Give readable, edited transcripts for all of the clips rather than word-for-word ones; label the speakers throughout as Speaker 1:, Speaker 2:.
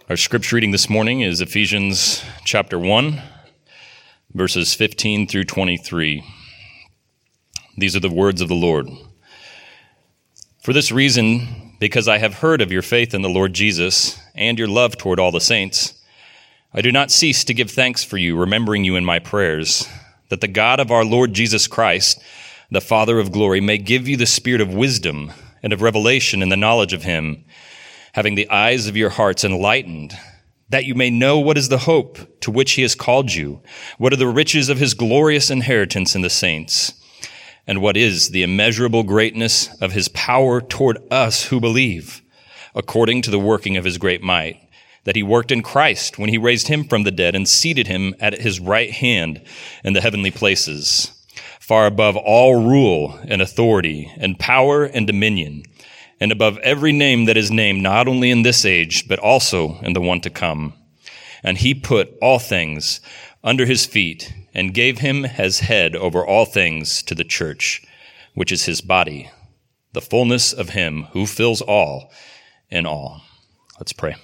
Speaker 1: Our scripture reading this morning is Ephesians chapter 1, verses 15 through 23. These are the words of the Lord. For this reason, because I have heard of your faith in the Lord Jesus and your love toward all the saints, I do not cease to give thanks for you, remembering you in my prayers, that the God of our Lord Jesus Christ, the Father of glory, may give you the spirit of wisdom and of revelation in the knowledge of him, having the eyes of your hearts enlightened, that you may know what is the hope to which he has called you, what are the riches of his glorious inheritance in the saints, and what is the immeasurable greatness of his power toward us who believe, according to the working of his great might, that he worked in Christ when he raised him from the dead and seated him at his right hand in the heavenly places, far above all rule and authority and power and dominion, and above every name that is named, not only in this age, but also in the one to come. And he put all things under his feet and gave him as head over all things to the church, which is his body, the fullness of him who fills all in all. Let's pray.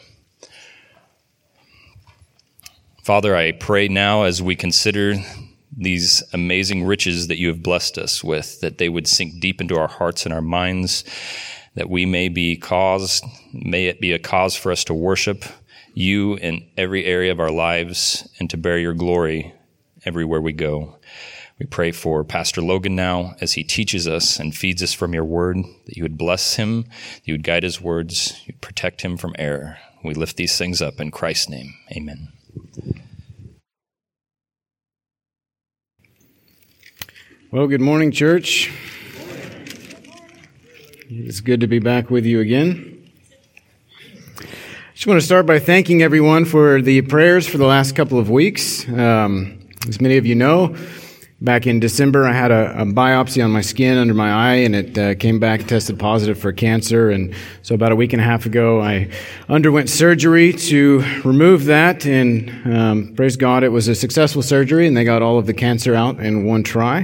Speaker 1: Father, I pray now as we consider these amazing riches that you have blessed us with, that they would sink deep into our hearts and our minds, that we may it be a cause for us to worship you in every area of our lives and to bear your glory everywhere we go. We pray for Pastor Logan now as he teaches us and feeds us from your word, that you would bless him, that you would guide his words, you'd protect him from error. We lift these things up in Christ's name. Amen.
Speaker 2: Well, good morning, church. It's good to be back with you again. I just want to start by thanking everyone for the prayers for the last couple of weeks. As many of you know, back in December, I had a biopsy on my skin under my eye, and it came back tested positive for cancer. And so about a week and a half ago, I underwent surgery to remove that. And praise God, it was a successful surgery, and they got all of the cancer out in one try.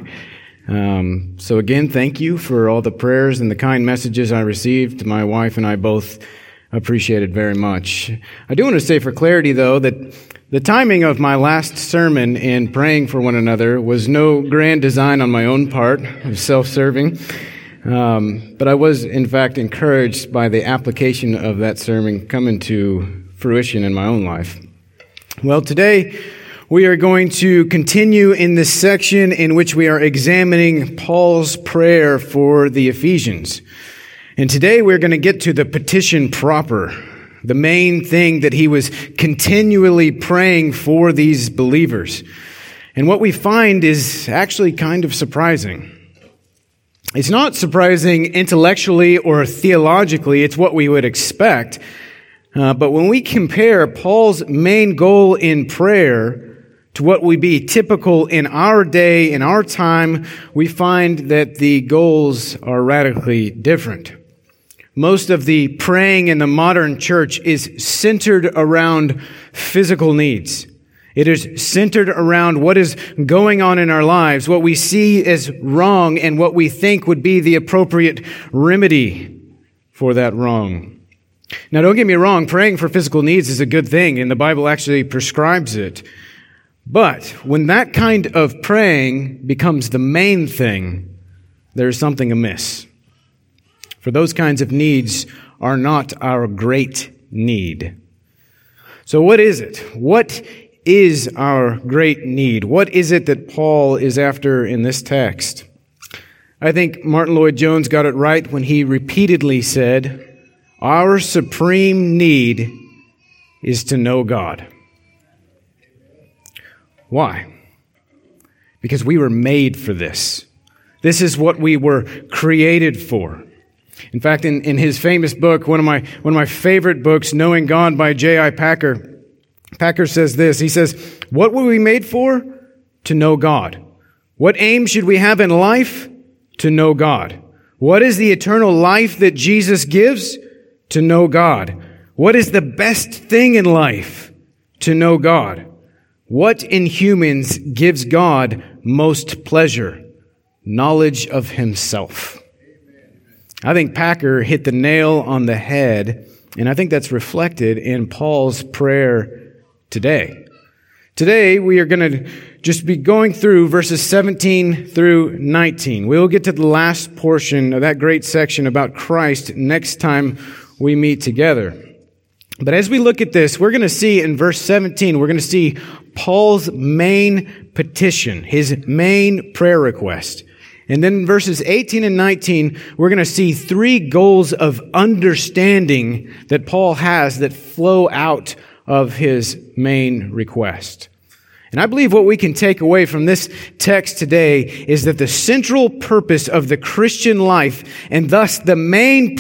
Speaker 2: So again, thank you for all the prayers and the kind messages I received. My wife and I both appreciate it very much. I do want to say for clarity, though, that the timing of my last sermon in praying for one another was no grand design on my own part, of self-serving. But I was, in fact, encouraged by the application of that sermon coming to fruition in my own life. Well, today we are going to continue in this section in which we are examining Paul's prayer for the Ephesians. And today we're going to get to the petition proper, the main thing that he was continually praying for these believers. And what we find is actually kind of surprising. It's not surprising intellectually or theologically, it's what we would expect. But when we compare Paul's main goal in prayer to what would be typical in our day, in our time, we find that the goals are radically different. Most of the praying in the modern church is centered around physical needs. It is centered around what is going on in our lives, what we see as wrong, and what we think would be the appropriate remedy for that wrong. Now, don't get me wrong, praying for physical needs is a good thing, and the Bible actually prescribes it. But when that kind of praying becomes the main thing, there's something amiss. For those kinds of needs are not our great need. So what is it? What is our great need? What is it that Paul is after in this text? I think Martin Lloyd-Jones got it right when he repeatedly said, "Our supreme need is to know God." Why? Because we were made for this. This is what we were created for. In fact, in his famous book, one of my favorite books, Knowing God by J.I. Packer, Packer says this. He says, "What were we made for? To know God. What aim should we have in life? To know God. What is the eternal life that Jesus gives? To know God. What is the best thing in life? To know God. What in humans gives God most pleasure? Knowledge of himself." I think Packer hit the nail on the head And I think that's reflected in Paul's prayer today. Today, we are going to just be going through verses 17 through 19. We will get to the last portion of that great section about Christ next time we meet together. But as we look at this, we're going to see in verse 17, we're going to see Paul's main petition, his main prayer request. And then in verses 18 and 19, we're going to see three goals of understanding that Paul has that flow out of his main request. And I believe what we can take away from this text today is that the central purpose of the Christian life, and thus the main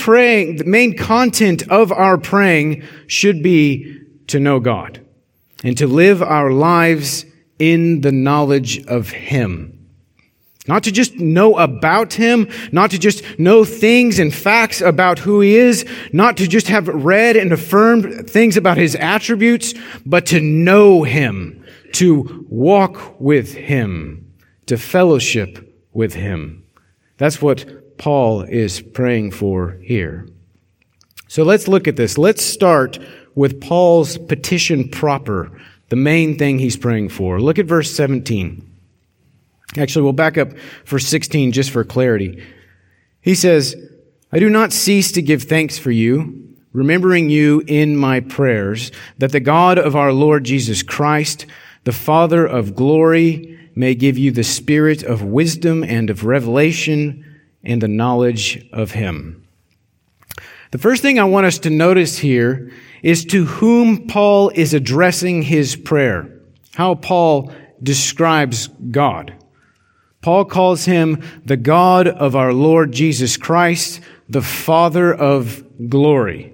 Speaker 2: content of our praying, should be to know God and to live our lives in the knowledge of Him. Not to just know about Him, not to just know things and facts about who He is, not to just have read and affirmed things about His attributes, but to know Him, to walk with Him, to fellowship with Him. That's what Paul is praying for here. So let's look at this. Let's start with Paul's petition proper, the main thing he's praying for. Look at verse 17. Actually, we'll back up for 16 just for clarity. He says, I do not cease to give thanks for you, remembering you in my prayers, that the God of our Lord Jesus Christ, the Father of glory, may give you the spirit of wisdom and of revelation and the knowledge of Him. The first thing I want us to notice here is to whom Paul is addressing his prayer, how Paul describes God. Paul calls Him the God of our Lord Jesus Christ, the Father of glory.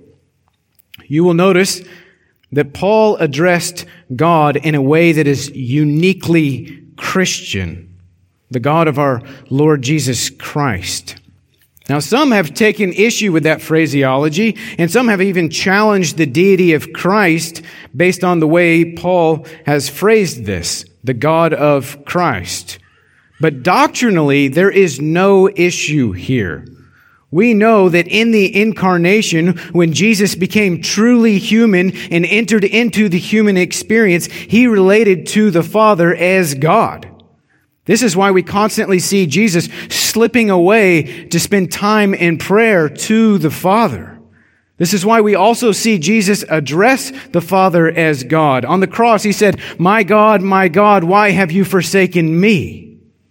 Speaker 2: You will notice that Paul addressed God in a way that is uniquely Christian, the God of our Lord Jesus Christ. Now, some have taken issue with that phraseology, and some have even challenged the deity of Christ based on the way Paul has phrased this, the God of Christ. But doctrinally, there is no issue here. We know that in the incarnation, when Jesus became truly human and entered into the human experience, He related to the Father as God. This is why we constantly see Jesus slipping away to spend time in prayer to the Father. This is why we also see Jesus address the Father as God. On the cross, He said, my God, why have you forsaken me?"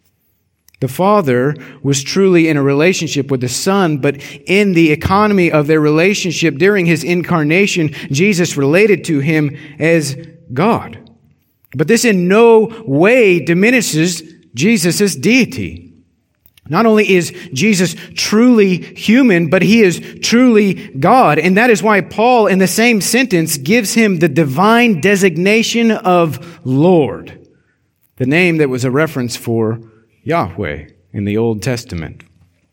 Speaker 2: The Father was truly in a relationship with the Son, but in the economy of their relationship during His incarnation, Jesus related to Him as God. But this in no way diminishes Jesus' deity. Not only is Jesus truly human, but He is truly God. And that is why Paul, in the same sentence, gives Him the divine designation of Lord, the name that was a reference for Yahweh in the Old Testament.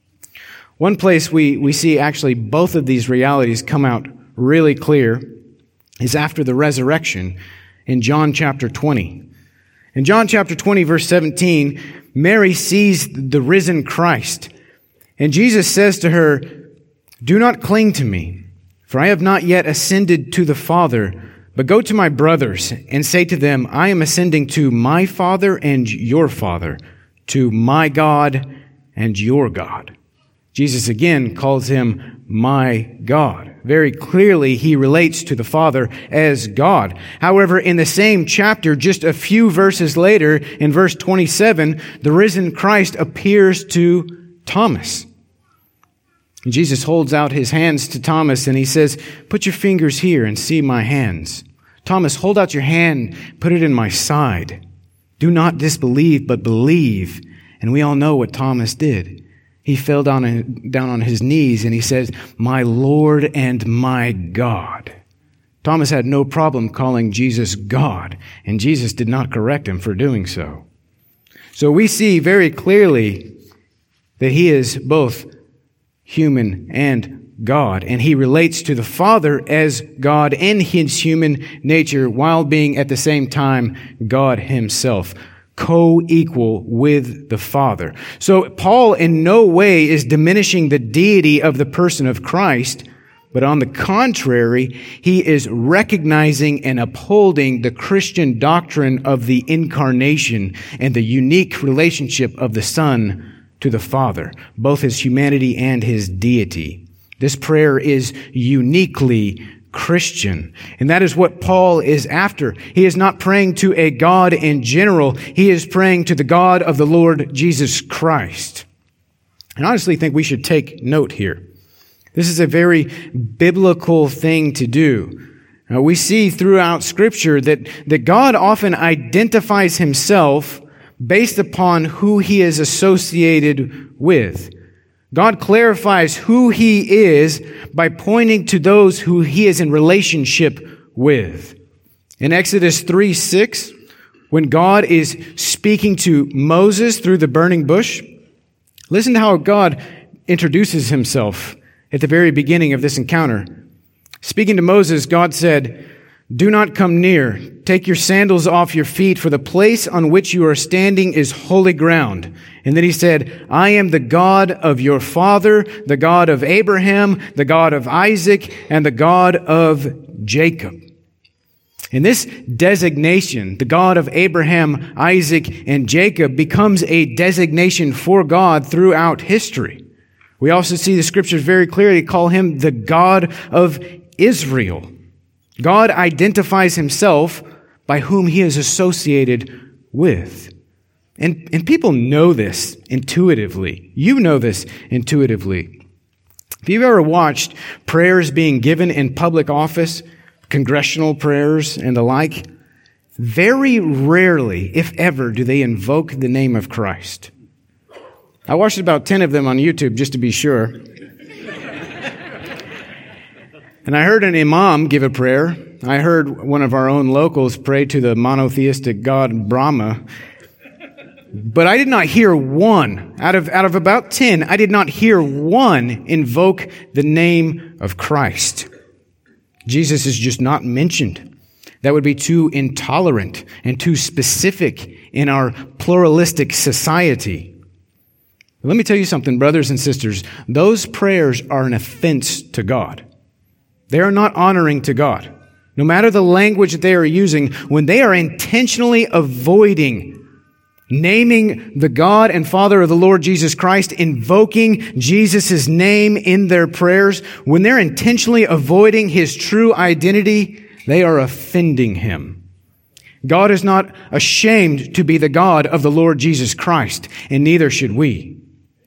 Speaker 2: One place we see actually both of these realities come out really clear is after the resurrection in John chapter 20. In John chapter 20, verse 17, Mary sees the risen Christ, and Jesus says to her, "Do not cling to me, for I have not yet ascended to the Father, but go to my brothers and say to them, I am ascending to my Father and your Father, to my God and your God." Jesus again calls Him my God. Very clearly, He relates to the Father as God. However, in the same chapter, just a few verses later, in verse 27, the risen Christ appears to Thomas. And Jesus holds out His hands to Thomas and He says, "Put your fingers here and see my hands. Thomas, hold out your hand, put it in my side. Do not disbelieve, but believe." And we all know what Thomas did. He fell down on his knees and he said, "My Lord and my God." Thomas had no problem calling Jesus God, and Jesus did not correct him for doing so. So we see very clearly that He is both human and God, and He relates to the Father as God in His human nature while being at the same time God Himself, co-equal with the Father. So Paul in no way is diminishing the deity of the person of Christ, But on the contrary, he is recognizing and upholding the Christian doctrine of the incarnation and the unique relationship of the Son to the Father, both his humanity and his deity. This prayer is uniquely Christian. And that is what Paul is after. He is not praying to a God in general. He is praying to the God of the Lord Jesus Christ. And I honestly think we should take note here. This is a very biblical thing to do. We see throughout Scripture that God often identifies himself based upon who he is associated with. God clarifies who he is by pointing to those who he is in relationship with. In Exodus 3:6, when God is speaking to Moses through the burning bush, listen to how God introduces himself at the very beginning of this encounter. Speaking to Moses, God said, "Do not come near. Take your sandals off your feet, for the place on which you are standing is holy ground." And then he said, "I am the God of your father, the God of Abraham, the God of Isaac, and the God of Jacob." And this designation, the God of Abraham, Isaac, and Jacob, becomes a designation for God throughout history. We also see the Scriptures very clearly call him the God of Israel. God identifies himself by whom he is associated with. And people know this intuitively. You know this intuitively. If you've ever watched prayers being given in public office, congressional prayers and the like, very rarely, if ever, do they invoke the name of Christ. I watched about 10 of them on YouTube just to be sure. And I heard an imam give a prayer. I heard one of our own locals pray to the monotheistic god Brahma. But I did not hear one, out of about 10, I did not hear one invoke the name of Christ. Jesus is just not mentioned. That would be too intolerant and too specific in our pluralistic society. Let me tell you something, brothers and sisters. Those prayers are an offense to God. They are not honoring to God. No matter the language that they are using, when they are intentionally avoiding naming the God and Father of the Lord Jesus Christ, invoking Jesus' name in their prayers, when they're intentionally avoiding his true identity, they are offending him. God is not ashamed to be the God of the Lord Jesus Christ, and neither should we.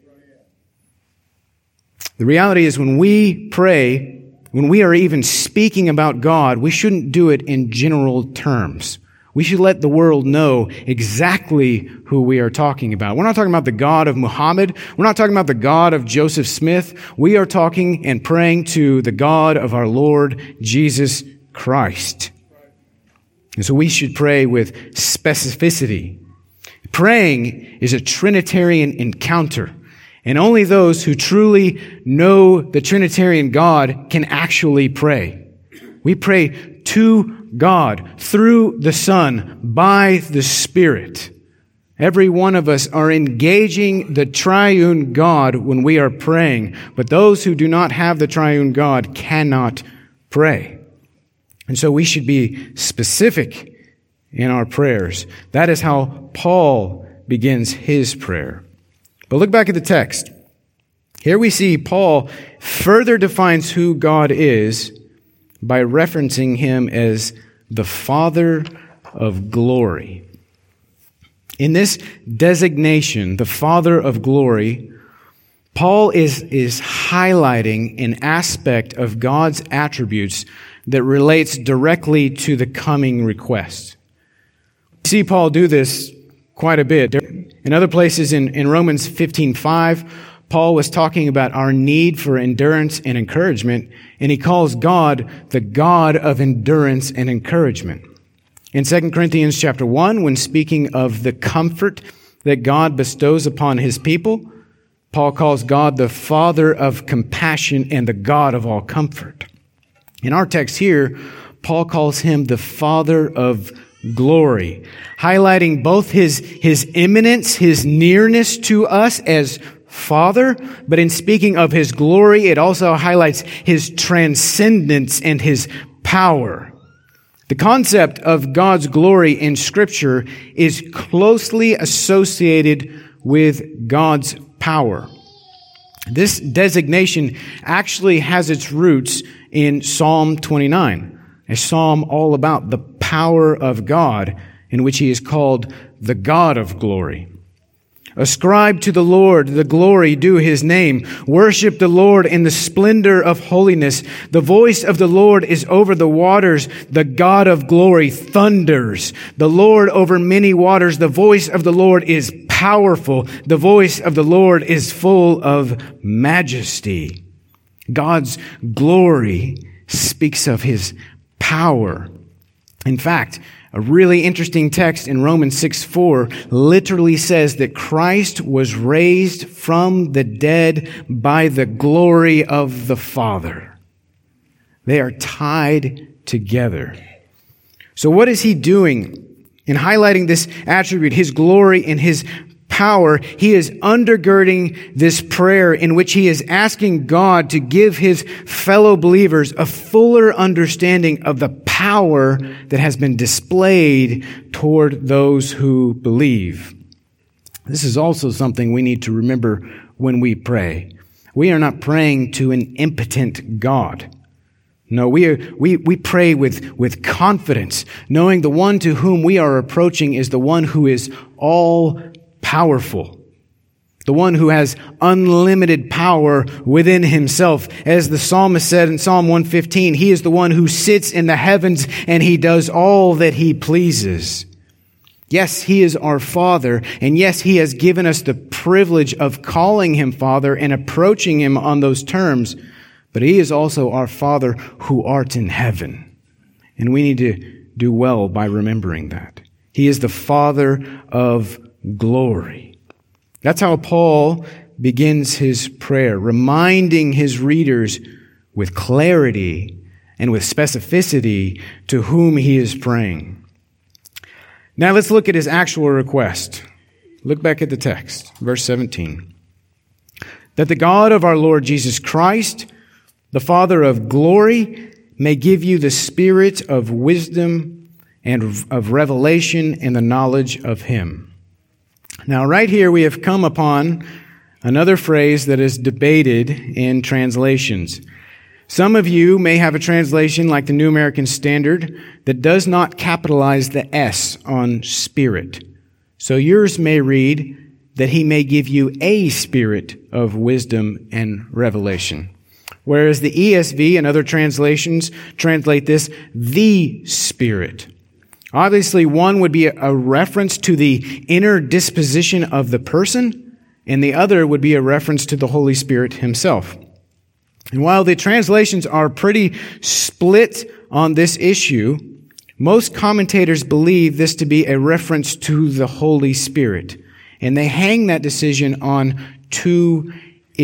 Speaker 2: The reality is when we pray, when we are even speaking about God, we shouldn't do it in general terms. We should let the world know exactly who we are talking about. We're not talking about the God of Muhammad. We're not talking about the God of Joseph Smith. We are talking and praying to the God of our Lord Jesus Christ. And so we should pray with specificity. Praying is a Trinitarian encounter. And only those who truly know the Trinitarian God can actually pray. We pray to God through the Son by the Spirit. Every one of us are engaging the triune God when we are praying, but those who do not have the triune God cannot pray. And so we should be specific in our prayers. That is how Paul begins his prayer. But look back at the text. Here we see Paul further defines who God is by referencing him as the Father of glory. In this designation, the Father of glory, Paul is highlighting an aspect of God's attributes that relates directly to the coming request. We see Paul do this quite a bit. In other places in Romans 15:5, Paul was talking about our need for endurance and encouragement, and he calls God the God of endurance and encouragement. In 2 Corinthians chapter 1, when speaking of the comfort that God bestows upon his people, Paul calls God the Father of compassion and the God of all comfort. In our text here, Paul calls him the Father of glory, highlighting both his immanence, his nearness to us as Father, but in speaking of his glory, it also highlights his transcendence and his power. The concept of God's glory in Scripture is closely associated with God's power. This designation actually has its roots in Psalm 29, a psalm all about the power of God, in which he is called the God of glory. Ascribe to the Lord the glory due his name. Worship the Lord in the splendor of holiness. The voice of the Lord is over the waters. The God of glory thunders. The Lord over many waters. The voice of the Lord is powerful. The voice of the Lord is full of majesty. God's glory speaks of his power. In fact, a really interesting text in Romans 6:4 literally says that Christ was raised from the dead by the glory of the Father. They are tied together. So what is he doing in highlighting this attribute, his glory and his power? He is undergirding this prayer in which he is asking God to give his fellow believers a fuller understanding of the power that has been displayed toward those who believe. This is also something we need to remember when we pray. We are not praying to an impotent God. No, we pray with confidence, knowing the one to whom we are approaching is the one who is all powerful, the one who has unlimited power within himself. As the psalmist said in Psalm 115, he is the one who sits in the heavens and he does all that he pleases. Yes, he is our Father, and yes, he has given us the privilege of calling him Father and approaching him on those terms, but he is also our Father who art in heaven. And we need to do well by remembering that. He is the Father of glory. That's how Paul begins his prayer, reminding his readers with clarity and with specificity to whom he is praying. Now let's look at his actual request. Look back at the text, verse 17. That the God of our Lord Jesus Christ, the Father of glory, may give you the spirit of wisdom and of revelation and the knowledge of him. Now, right here we have come upon another phrase that is debated in translations. Some of you may have a translation like the New American Standard that does not capitalize the S on spirit. So yours may read that he may give you a spirit of wisdom and revelation. Whereas the ESV and other translations translate this, the Spirit. Obviously, one would be a reference to the inner disposition of the person, and the other would be a reference to the Holy Spirit himself. And while the translations are pretty split on this issue, most commentators believe this to be a reference to the Holy Spirit. And they hang that decision on two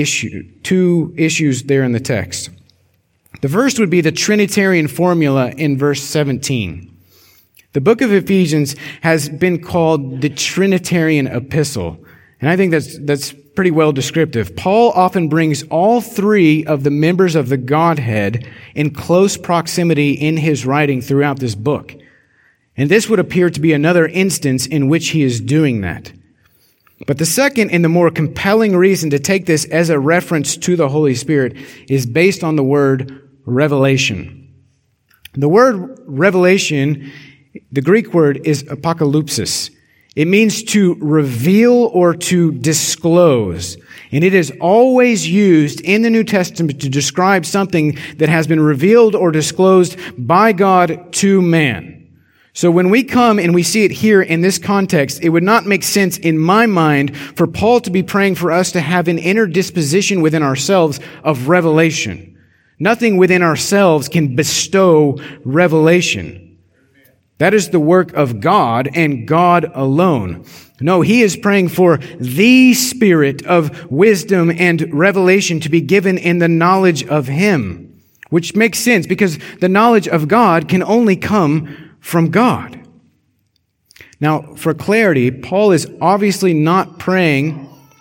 Speaker 2: issues there in the text. The first would be the Trinitarian formula in verse 17. The book of Ephesians has been called the Trinitarian epistle, and I think that's pretty well descriptive. Paul often brings all three of the members of the Godhead in close proximity in his writing throughout this book. And this would appear to be another instance in which he is doing that. But the second and the more compelling reason to take this as a reference to the Holy Spirit is based on the word revelation. The word revelation, the Greek word is apocalypsis. It means to reveal or to disclose. And it is always used in the New Testament to describe something that has been revealed or disclosed by God to man. So when we come and we see it here in this context, it would not make sense in my mind for Paul to be praying for us to have an inner disposition within ourselves of revelation. Nothing within ourselves can bestow revelation. That is the work of God and God alone. No, he is praying for the spirit of wisdom and revelation to be given in the knowledge of him, which makes sense because the knowledge of God can only come from God. Now, for clarity, Paul is obviously not praying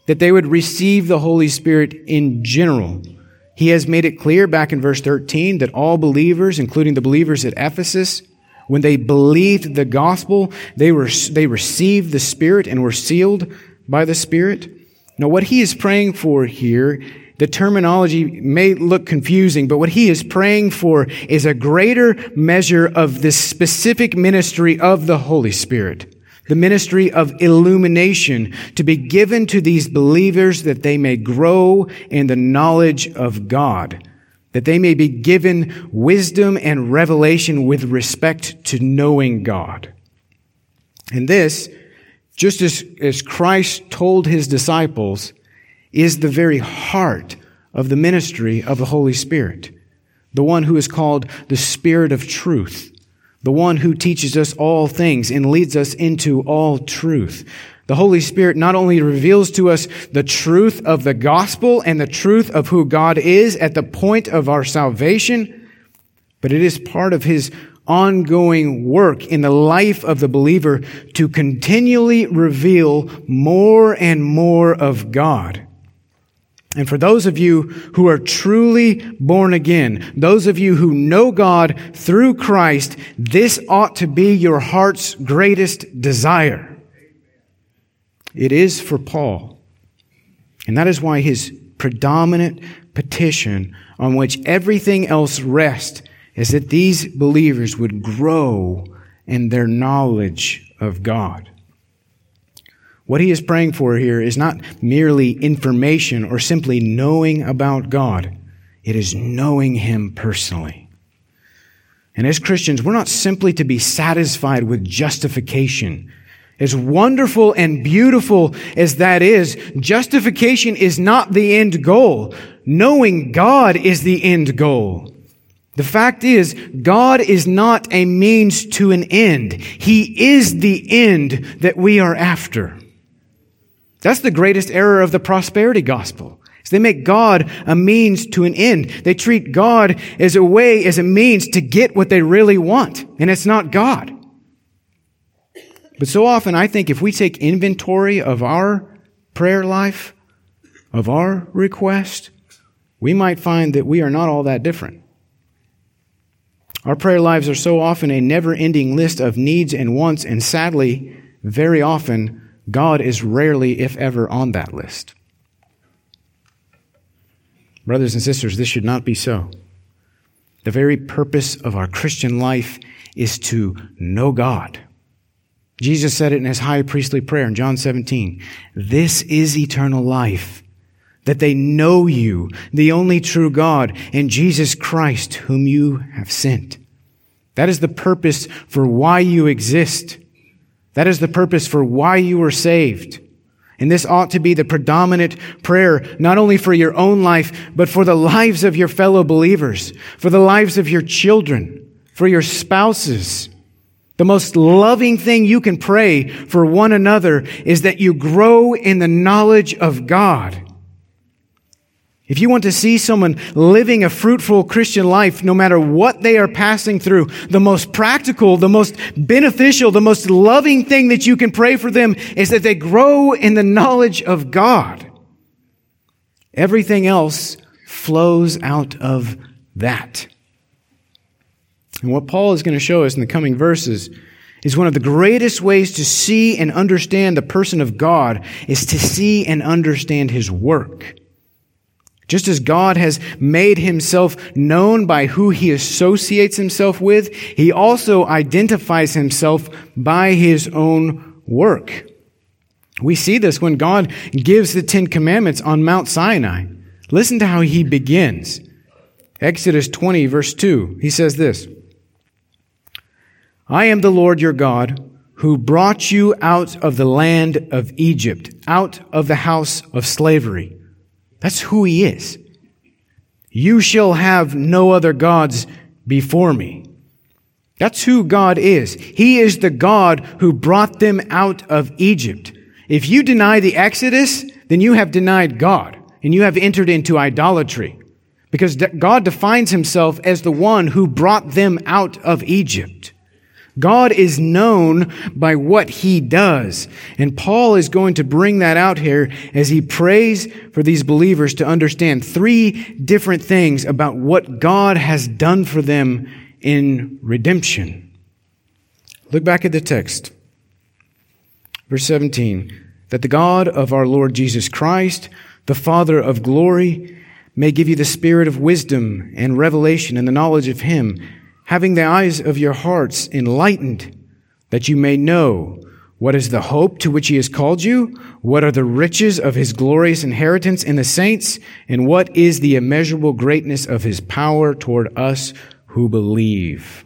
Speaker 2: that they would receive the Holy Spirit in general. He has made it clear back in verse 13 that all believers, including the believers at Ephesus, when they believed the gospel, they received the Spirit and were sealed by the Spirit. Now, what he is praying for here, the terminology may look confusing, but what he is praying for is a greater measure of this specific ministry of the Holy Spirit, the ministry of illumination to be given to these believers that they may grow in the knowledge of God, that they may be given wisdom and revelation with respect to knowing God. And this, just as Christ told his disciples, is the very heart of the ministry of the Holy Spirit, the one who is called the Spirit of truth, the one who teaches us all things and leads us into all truth. The Holy Spirit not only reveals to us the truth of the gospel and the truth of who God is at the point of our salvation, but it is part of his ongoing work in the life of the believer to continually reveal more and more of God. And for those of you who are truly born again, those of you who know God through Christ, this ought to be your heart's greatest desire. It is for Paul. And that is why his predominant petition on which everything else rests is that these believers would grow in their knowledge of God. What he is praying for here is not merely information or simply knowing about God. It is knowing him personally. And as Christians, we're not simply to be satisfied with justification. As wonderful and beautiful as that is, justification is not the end goal. Knowing God is the end goal. The fact is, God is not a means to an end. He is the end that we are after. That's the greatest error of the prosperity gospel. Is they make God a means to an end. They treat God as a means to get what they really want. And it's not God. But so often, I think if we take inventory of our prayer life, of our request, we might find that we are not all that different. Our prayer lives are so often a never-ending list of needs and wants, and sadly, very often, God is rarely, if ever, on that list. Brothers and sisters, this should not be so. The very purpose of our Christian life is to know God. Jesus said it in his high priestly prayer in John 17. This is eternal life, that they know you, the only true God, and Jesus Christ, whom you have sent. That is the purpose for why you exist. That is the purpose for why you were saved. And this ought to be the predominant prayer, not only for your own life, but for the lives of your fellow believers, for the lives of your children, for your spouses. The most loving thing you can pray for one another is that you grow in the knowledge of God. If you want to see someone living a fruitful Christian life, no matter what they are passing through, the most practical, the most beneficial, the most loving thing that you can pray for them is that they grow in the knowledge of God. Everything else flows out of that. And what Paul is going to show us in the coming verses is one of the greatest ways to see and understand the person of God is to see and understand his work. Just as God has made himself known by who he associates himself with, he also identifies himself by his own work. We see this when God gives the 10 Commandments on Mount Sinai. Listen to how he begins. Exodus 20, verse 2. He says this, I am the Lord your God, who brought you out of the land of Egypt, out of the house of slavery. That's who he is. You shall have no other gods before me. That's who God is. He is the God who brought them out of Egypt. If you deny the Exodus, then you have denied God, and you have entered into idolatry, because God defines himself as the one who brought them out of Egypt. God is known by what He does. And Paul is going to bring that out here as he prays for these believers to understand three different things about what God has done for them in redemption. Look back at the text. Verse 17, that the God of our Lord Jesus Christ, the Father of glory, may give you the spirit of wisdom and revelation and the knowledge of Him, having the eyes of your hearts enlightened, that you may know what is the hope to which He has called you, what are the riches of His glorious inheritance in the saints, and what is the immeasurable greatness of His power toward us who believe.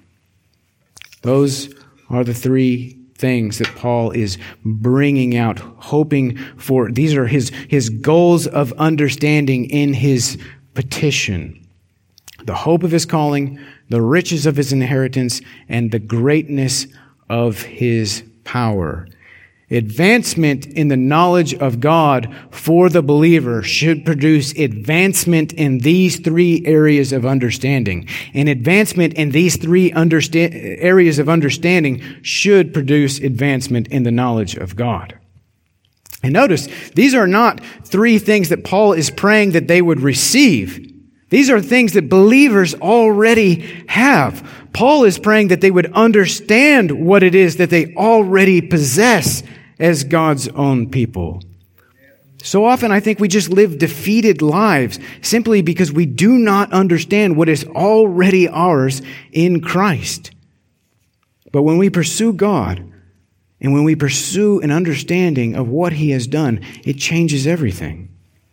Speaker 2: Those are the three things that Paul is bringing out, hoping for. These are his goals of understanding in his petition. The hope of His calling, the riches of His inheritance, and the greatness of His power. Advancement in the knowledge of God for the believer should produce advancement in these three areas of understanding. And advancement in these three areas of understanding should produce advancement in the knowledge of God. And notice, these are not three things that Paul is praying that they would receive. These are things that believers already have. Paul is praying that they would understand what it is that they already possess as God's own people. So often I think we just live defeated lives simply because we do not understand what is already ours in Christ. But when we pursue God and when we pursue an understanding of what He has done, it changes everything.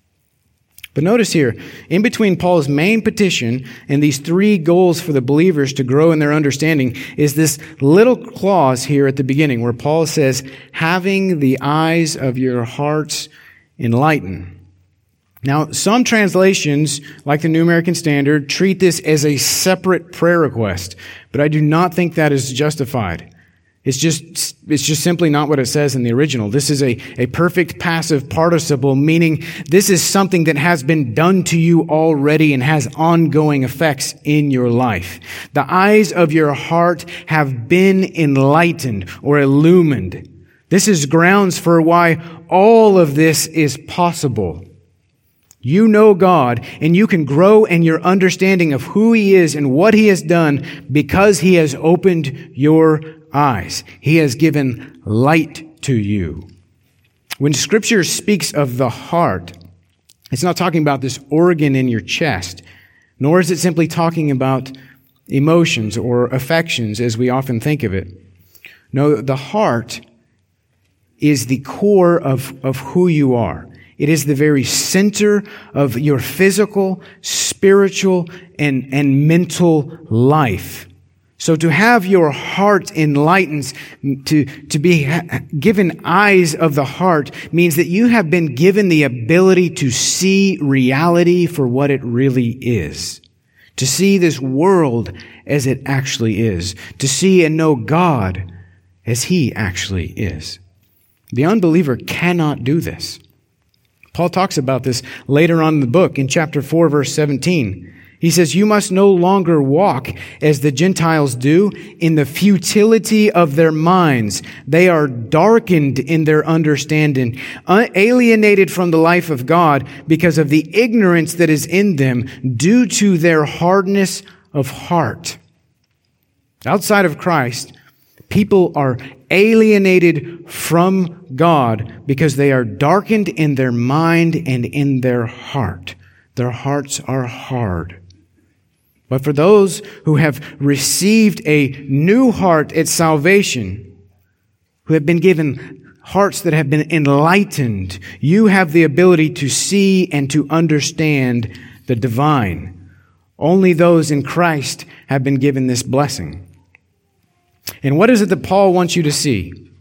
Speaker 2: But notice here, in between Paul's main petition and these three goals for the believers to grow in their understanding is this little clause here at the beginning where Paul says, having the eyes of your hearts enlightened. Now, some translations, like the New American Standard, treat this as a separate prayer request, but I do not think that is justified. It's just simply not what it says in the original. This is a perfect passive participle, meaning this is something that has been done to you already and has ongoing effects in your life. The eyes of your heart have been enlightened or illumined. This is grounds for why all of this is possible. You know God, and you can grow in your understanding of who He is and what He has done because He has opened your eyes. He has given light to you. When Scripture speaks of the heart, it's not talking about this organ in your chest, nor is it simply talking about emotions or affections as we often think of it. No, the heart is the core of who you are. It is the very center of your physical, spiritual, and mental life. So to have your heart enlightened, to be given eyes of the heart, means that you have been given the ability to see reality for what it really is. To see this world as it actually is. To see and know God as He actually is. The unbeliever cannot do this. Paul talks about this later on in the book in chapter 4, verse 17. He says, you must no longer walk as the Gentiles do in the futility of their minds. They are darkened in their understanding, alienated from the life of God because of the ignorance that is in them due to their hardness of heart. Outside of Christ, people are alienated from God because they are darkened in their mind and in their heart. Their hearts are hard. But for those who have received a new heart at salvation, who have been given hearts that have been enlightened, you have the ability to see and to understand the divine. Only those in Christ have been given this blessing. And what is it that Paul wants you to see?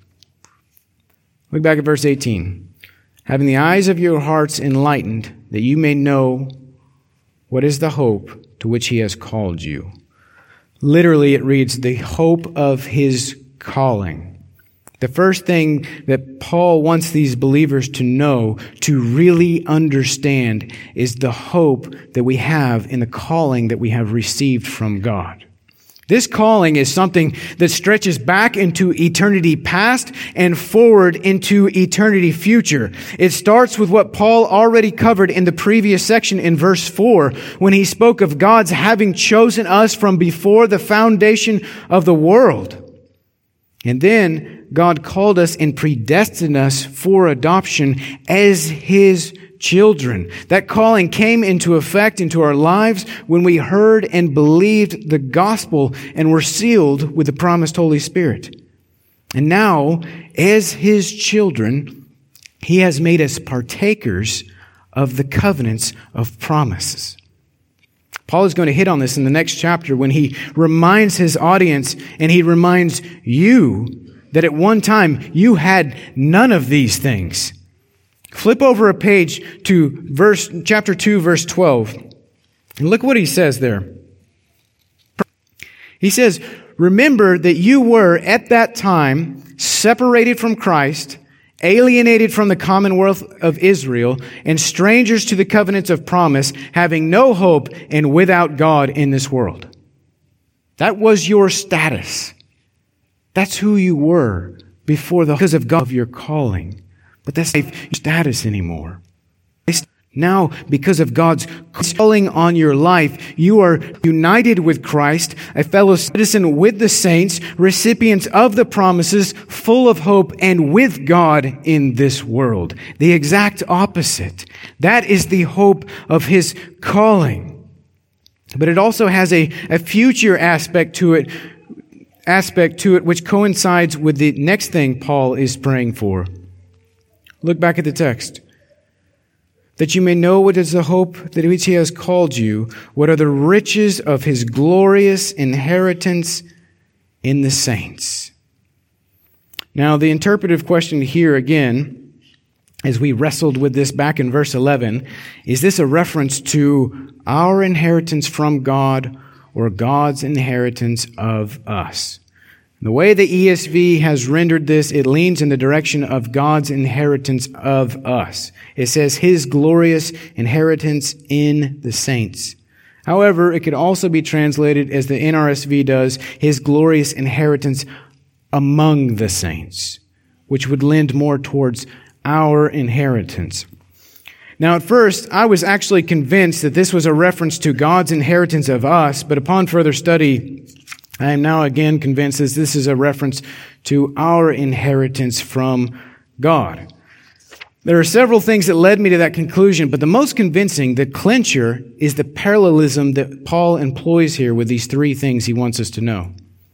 Speaker 2: Look back at verse 18. Having the eyes of your hearts enlightened, that you may know what is the hope to which He has called you. Literally, it reads, the hope of His calling. The first thing that Paul wants these believers to know, to really understand, is the hope that we have in the calling that we have received from God. This calling is something that stretches back into eternity past and forward into eternity future. It starts with what Paul already covered in the previous section in verse 4, when he spoke of God's having chosen us from before the foundation of the world. And then God called us and predestined us for adoption as His children. That calling came into effect into our lives when we heard and believed the gospel and were sealed with the promised Holy Spirit. And now, as His children, He has made us partakers of the covenants of promises. Paul is going to hit on this in the next chapter when he reminds his audience and he reminds you that at one time you had none of these things. Flip over a page to chapter 2, verse 12. And look what he says there. He says, "Remember that you were at that time separated from Christ, alienated from the commonwealth of Israel, and strangers to the covenants of promise, having no hope and without God in this world." That was your status. That's who you were because of God, of your calling. But that's not your status anymore. Now, because of God's calling on your life, you are united with Christ, a fellow citizen with the saints, recipients of the promises, full of hope, and with God in this world. The exact opposite. That is the hope of His calling. But it also has a future aspect to it, which coincides with the next thing Paul is praying for. Look back at the text. "That you may know what is the hope that which He has called you, what are the riches of His glorious inheritance in the saints." Now, the interpretive question here again, as we wrestled with this back in verse 11, is this a reference to our inheritance from God or God's inheritance of us? The way the ESV has rendered this, it leans in the direction of God's inheritance of us. It says His glorious inheritance in the saints. However, it could also be translated as the NRSV does, His glorious inheritance among the saints, which would lend more towards our inheritance. Now, at first, I was actually convinced that this was a reference to God's inheritance of us, but upon further study, I am now again convinced that this is a reference to our inheritance from God. There are several things that led me to that conclusion, but the most convincing, the clincher, is the parallelism that Paul employs here with these three things he wants us to know.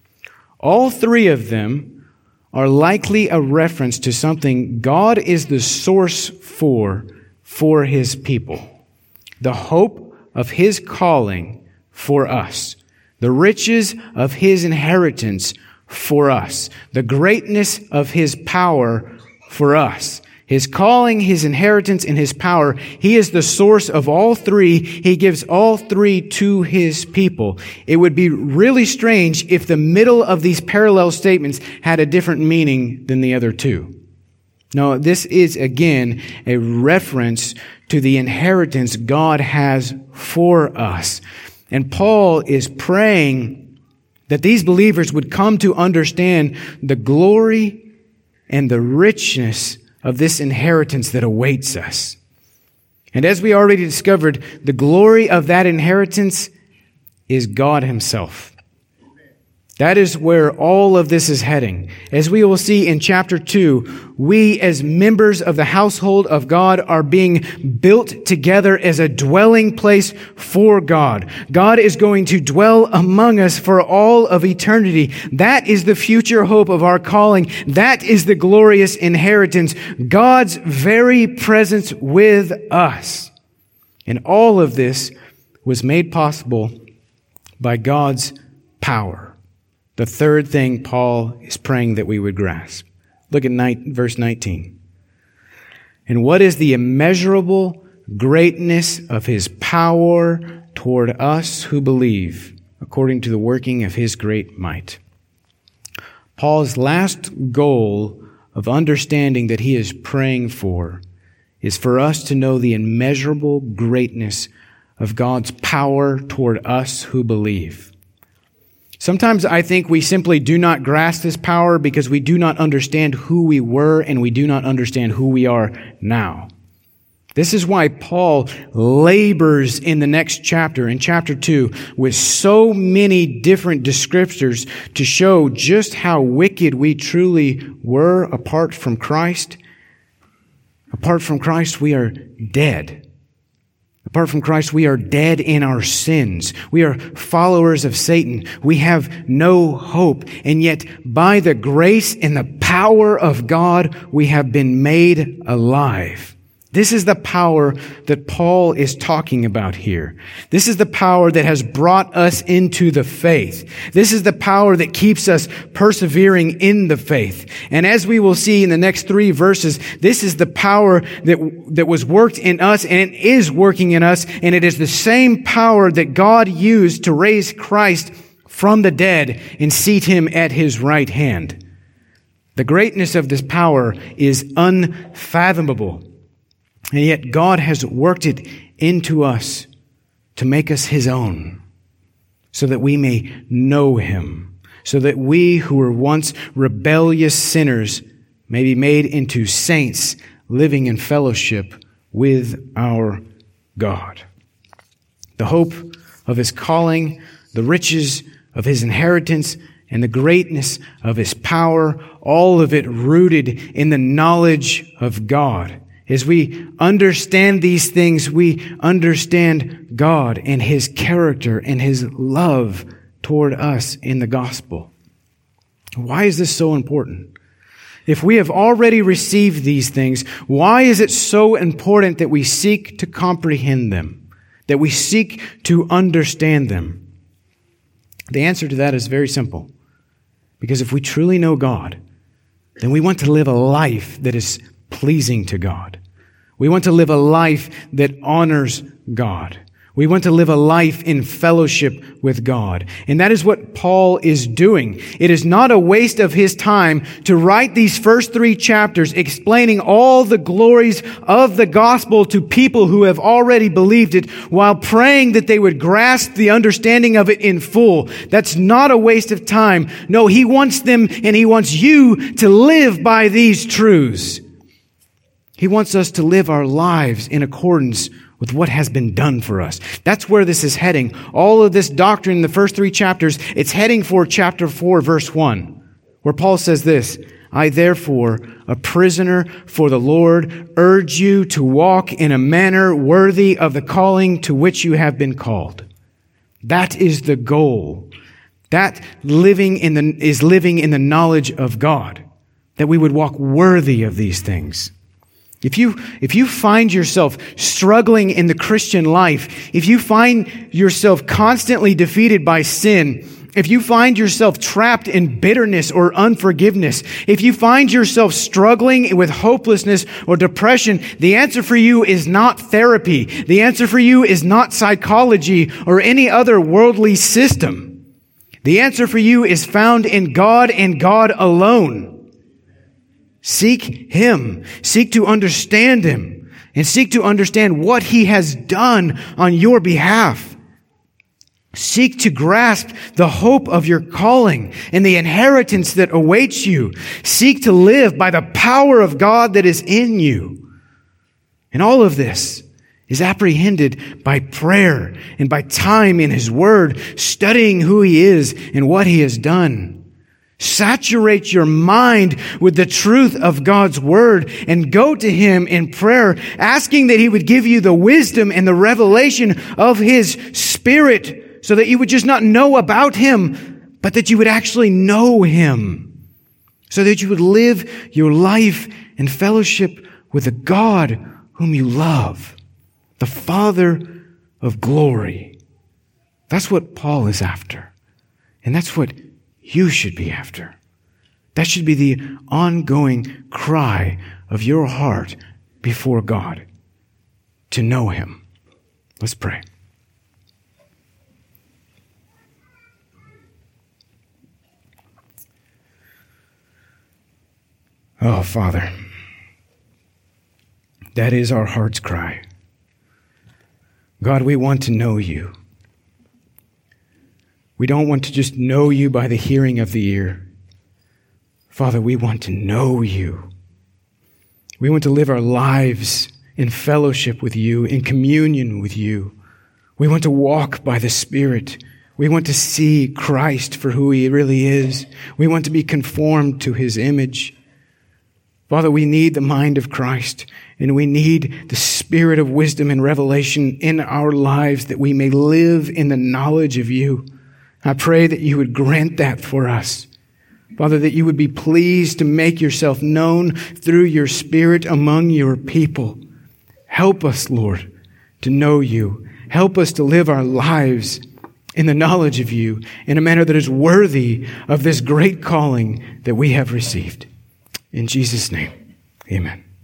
Speaker 2: All three of them are likely a reference to something God is the source for His people. The hope of His calling for us. The riches of His inheritance for us. The greatness of His power for us. His calling, His inheritance, and His power. He is the source of all three. He gives all three to His people. It would be really strange if the middle of these parallel statements had a different meaning than the other two. No, this is again a reference to the inheritance God has for us. And Paul is praying that these believers would come to understand the glory and the richness of this inheritance that awaits us. And as we already discovered, the glory of that inheritance is God Himself. That is where all of this is heading. As we will see in chapter 2, we as members of the household of God are being built together as a dwelling place for God. God is going to dwell among us for all of eternity. That is the future hope of our calling. That is the glorious inheritance. God's very presence with us. And all of this was made possible by God's power. The third thing Paul is praying that we would grasp. Look at verse 19. "And what is the immeasurable greatness of His power toward us who believe, according to the working of His great might?" Paul's last goal of understanding that he is praying for is for us to know the immeasurable greatness of God's power toward us who believe. Sometimes I think we simply do not grasp this power because we do not understand who we were and we do not understand who we are now. This is why Paul labors in the next chapter, in chapter 2, with so many different descriptors to show just how wicked we truly were apart from Christ. Apart from Christ, we are dead. Apart from Christ, we are dead in our sins. We are followers of Satan. We have no hope. And yet, by the grace and the power of God, we have been made alive. This is the power that Paul is talking about here. This is the power that has brought us into the faith. This is the power that keeps us persevering in the faith. And as we will see in the next 3 verses, this is the power that was worked in us and it is working in us. And it is the same power that God used to raise Christ from the dead and seat him at his right hand. The greatness of this power is unfathomable. And yet God has worked it into us to make us his own, so that we may know him, so that we who were once rebellious sinners may be made into saints living in fellowship with our God. The hope of his calling, the riches of his inheritance, and the greatness of his power, all of it rooted in the knowledge of God. As we understand these things, we understand God and his character and his love toward us in the gospel. Why is this so important? If we have already received these things, why is it so important that we seek to comprehend them, that we seek to understand them? The answer to that is very simple. Because if we truly know God, then we want to live a life that is pleasing to God. We want to live a life that honors God. We want to live a life in fellowship with God. And that is what Paul is doing. It is not a waste of his time to write these first 3 chapters explaining all the glories of the gospel to people who have already believed it while praying that they would grasp the understanding of it in full. That's not a waste of time. No, he wants them and he wants you to live by these truths. He wants us to live our lives in accordance with what has been done for us. That's where this is heading. All of this doctrine in the first 3 chapters, it's heading for chapter 4, verse 1, where Paul says this, I therefore, a prisoner for the Lord, urge you to walk in a manner worthy of the calling to which you have been called. That is the goal. That is living in the knowledge of God, that we would walk worthy of these things. If you find yourself struggling in the Christian life, if you find yourself constantly defeated by sin, if you find yourself trapped in bitterness or unforgiveness, if you find yourself struggling with hopelessness or depression, the answer for you is not therapy. The answer for you is not psychology or any other worldly system. The answer for you is found in God and God alone. Seek him. Seek to understand him. And seek to understand what he has done on your behalf. Seek to grasp the hope of your calling and the inheritance that awaits you. Seek to live by the power of God that is in you. And all of this is apprehended by prayer and by time in his word, studying who he is and what he has done. Saturate your mind with the truth of God's word and go to him in prayer, asking that he would give you the wisdom and the revelation of his spirit so that you would just not know about him, but that you would actually know him, so that you would live your life in fellowship with the God whom you love, the Father of glory. That's what Paul is after. And that's what you should be after. That should be the ongoing cry of your heart before God, to know him. Let's pray. Oh, Father, that is our heart's cry. God, we want to know you. We don't want to just know you by the hearing of the ear. Father, we want to know you. We want to live our lives in fellowship with you, in communion with you. We want to walk by the Spirit. We want to see Christ for who he really is. We want to be conformed to his image. Father, we need the mind of Christ, and we need the spirit of wisdom and revelation in our lives that we may live in the knowledge of you. I pray that you would grant that for us. Father, that you would be pleased to make yourself known through your Spirit among your people. Help us, Lord, to know you. Help us to live our lives in the knowledge of you in a manner that is worthy of this great calling that we have received. In Jesus' name, amen.